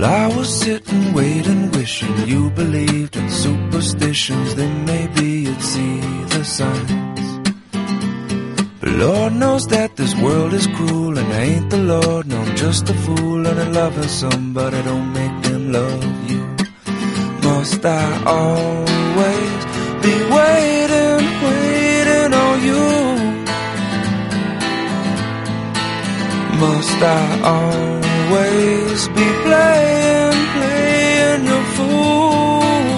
I was sitting, waiting, wishing you believed in superstitions. Then maybe you'd see the signs. But Lord knows that this world is cruel, and I ain't the Lord, no, I'm just a fool. And loving somebody don't make them love you. Must I always be waiting, waiting on you? Must I always be playing, playing your fool?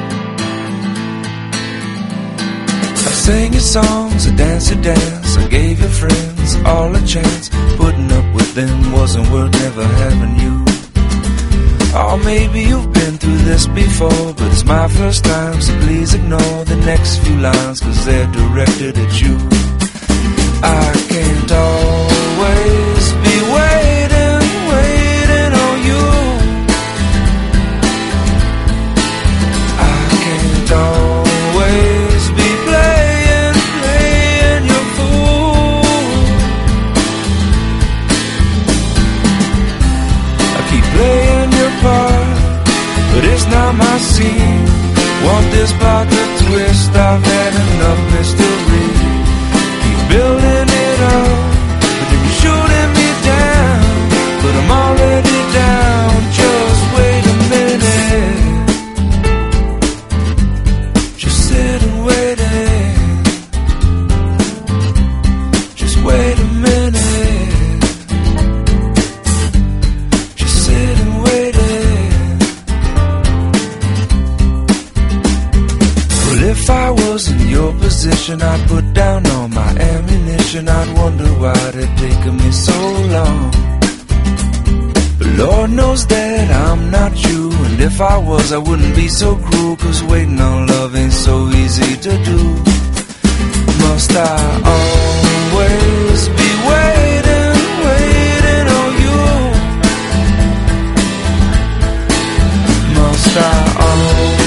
I sang your songs, I danced your dance, I gave your friends all a chance. Putting up with them wasn't worth never having you. Oh, maybe you've been through this before, but it's my first time, so please ignore the next few lines, 'cause they're directed at you. I can't always be waiting, waiting on you. I can't always be playing, playing your fool. I keep playing your part, but it's not my scene. Want this part to twist, I've had enough mystery. Keep building it up, but then you're shooting me down. But I'm already down, just wait a minute. Just sit and wait it. Just wait a minute. Just sit and wait it. Well, if I was in your position, I'd put down all my ammunition. I'd wonder why it taken me so long. But Lord knows that I'm not you, and if I was, I wouldn't be so cruel, 'cause waiting on love ain't so easy to do. Must I always be waiting, waiting on you? Must I always